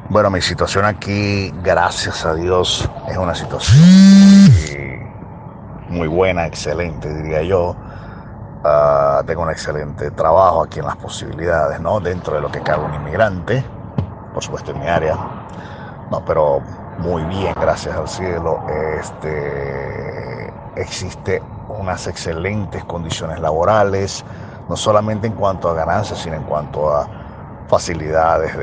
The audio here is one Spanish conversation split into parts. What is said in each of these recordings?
Bueno, mi situación aquí, gracias a Dios, es una situación muy buena, excelente, diría yo. Tengo un excelente trabajo aquí en las posibilidades, ¿no? Dentro de lo que cabe un inmigrante, por supuesto en mi área, no, pero muy bien, gracias al cielo. Existe unas excelentes condiciones laborales, no solamente en cuanto a ganancias, sino en cuanto a facilidades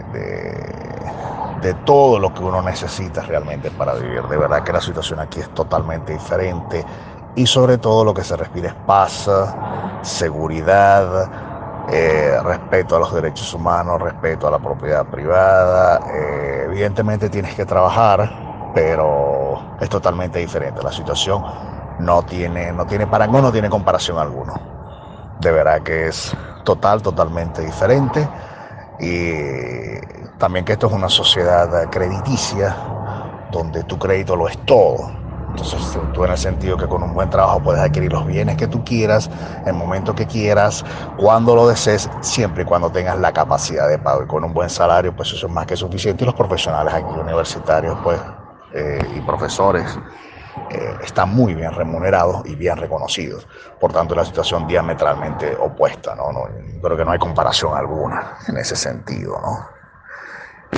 de todo lo que uno necesita realmente para vivir. De verdad que la situación aquí es totalmente diferente y sobre todo lo que se respira es paz, seguridad, respeto a los derechos humanos, respeto a la propiedad privada. Evidentemente tienes que trabajar, pero es totalmente diferente. La situación no tiene parangón, no tiene comparación alguno. De verdad que es totalmente diferente. Y también que esto es una sociedad crediticia donde tu crédito lo es todo. Entonces, tú en el sentido que con un buen trabajo puedes adquirir los bienes que tú quieras, en el momento que quieras, cuando lo desees, siempre y cuando tengas la capacidad de pago. Y con un buen salario, pues eso es más que suficiente. Y los profesionales aquí universitarios, pues, y profesores, están muy bien remunerados y bien reconocidos. Por tanto, la situación diametralmente opuesta, ¿no? Creo que no hay comparación alguna en ese sentido, ¿no?